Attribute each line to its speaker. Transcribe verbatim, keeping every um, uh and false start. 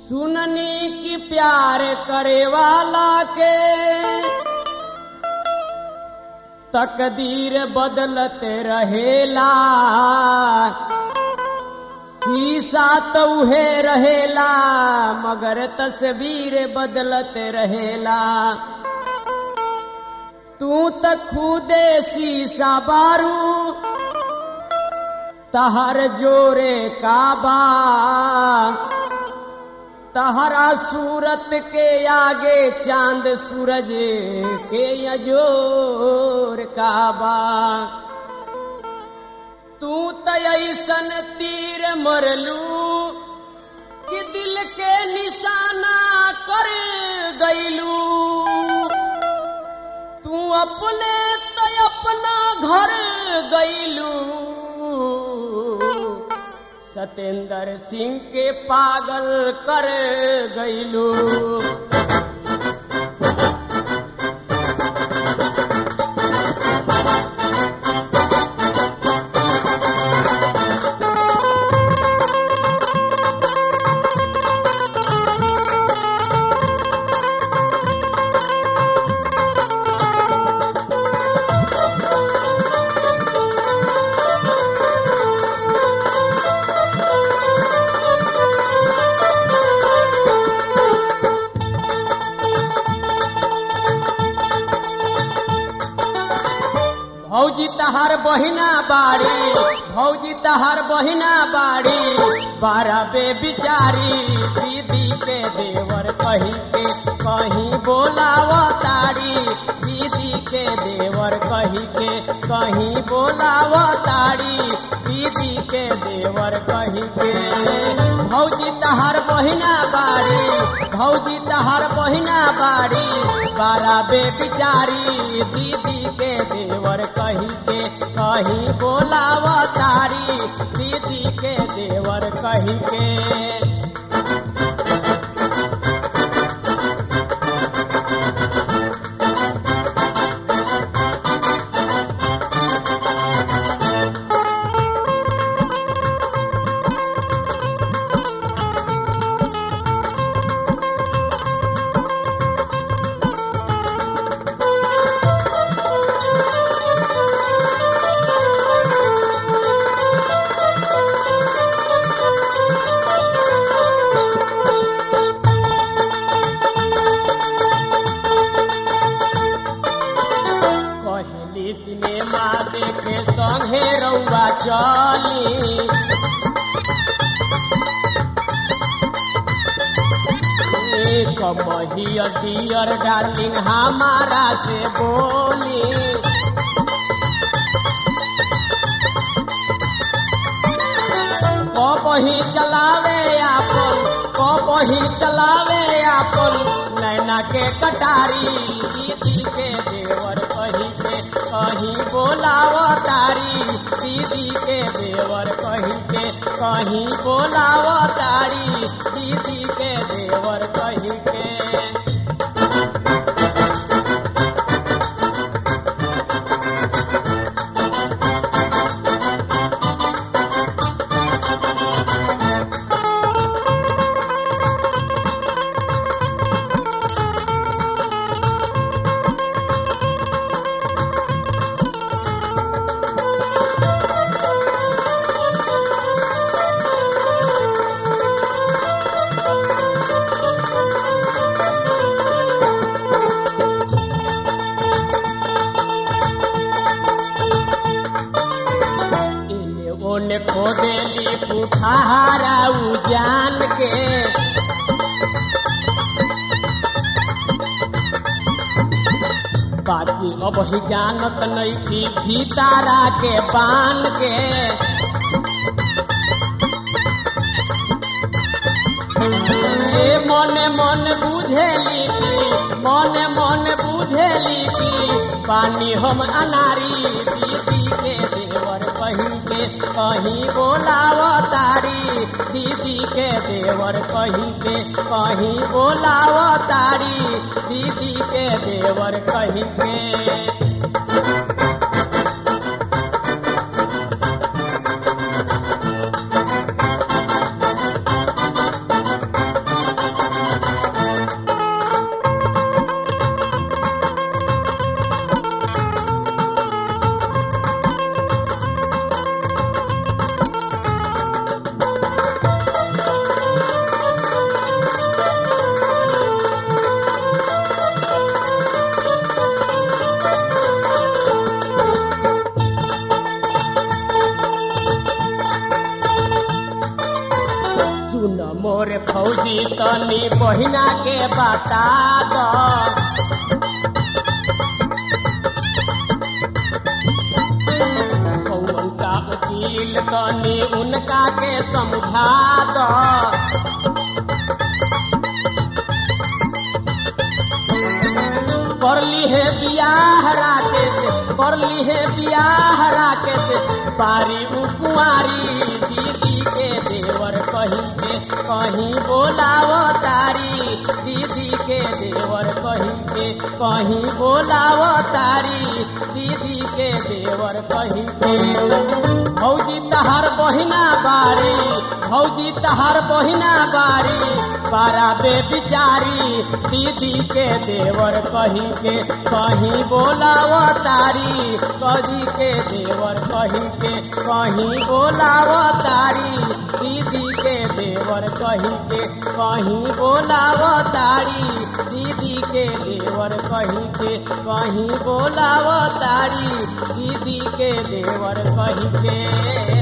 Speaker 1: सुननी की प्यार करे वाला के तकदीर बदलते रहेला, शीशा तो उहे रहेला मगर तस्वीर बदलते रहेला। तू त खुदे शीशा बारू तहर जोरे काबा, तहरा सूरत के आगे चांद सूरज के अजोर काबा। तू त ऐसन तीर मरलू कि दिल के निशाना कर गईलू। तू अपने त अपना घर गईलू, सतेंद्र सिंह के पागल कर गईलू। भौजी तहार बहिना बाड़ी, भौजी तहार बहिना बाड़ी, बारह बे बिचारी दीदी के देवर कहीं के कहीं बोलावा तारी। दीदी के देवर कहीं के कहीं बोलावा तारी, दीदी के देवर कहीं के। भौजी तहार बहिना बाड़ी, भौजी तहार बहिना बाड़ी, बारह बे बिचारी दीदी के देवर कहीं के कहीं बोलावा तारी। दीदी के देवर कहीं के। सिनेमा देखे संगे रउआ चली, एक महिया डियर डार्लिंग हमारा से बोली। कबही चलावे आपन, कबही चलावे आपन नैना के कटारी। दीदी के देवर कहीं के कहीं बोलावा तारी। दीदी के देवर कहीं के कहीं बोलावा तारी। दीदी के देवर कहीं के। ओने खोदेली पुठारा उजान के, बाकी अब ही जानत नहीं थी भीतारा के बान के। ए मने मन बुझेली की, मने मन बुझेली की पानी हम अनारी। दीदी के देवर कहीं के कहीं बोलावा तारी। दीदी के देवर कहीं के कहीं बोलावा तारी। दीदी के देवर कहीं के। भौजी तनी बहिना के बता दो उनका वकील तनी उनका के समझा दो करली है बियाह राके से करली है बियाह राके से पारी कुंवारी दीदी के देवर कहीं के कहीं बोलाव तारी दीदी के देवर कहीं के कहीं बोलाव तारी दीदी के देवर कहीं के भौजी तहार बहिना बारी भौजी तहार बहिना बारी बारा बे बिचारी दीदी के देवर कहीं के कहीं बोलाव तारी कदी के देवर कहीं के कहीं बोलाव तारी दीदी के देवर कहीं के कहीं बोलाव तारी दीदी के देवर कहीं के कहीं बोलाव तारी दीदी के देवर कहीं के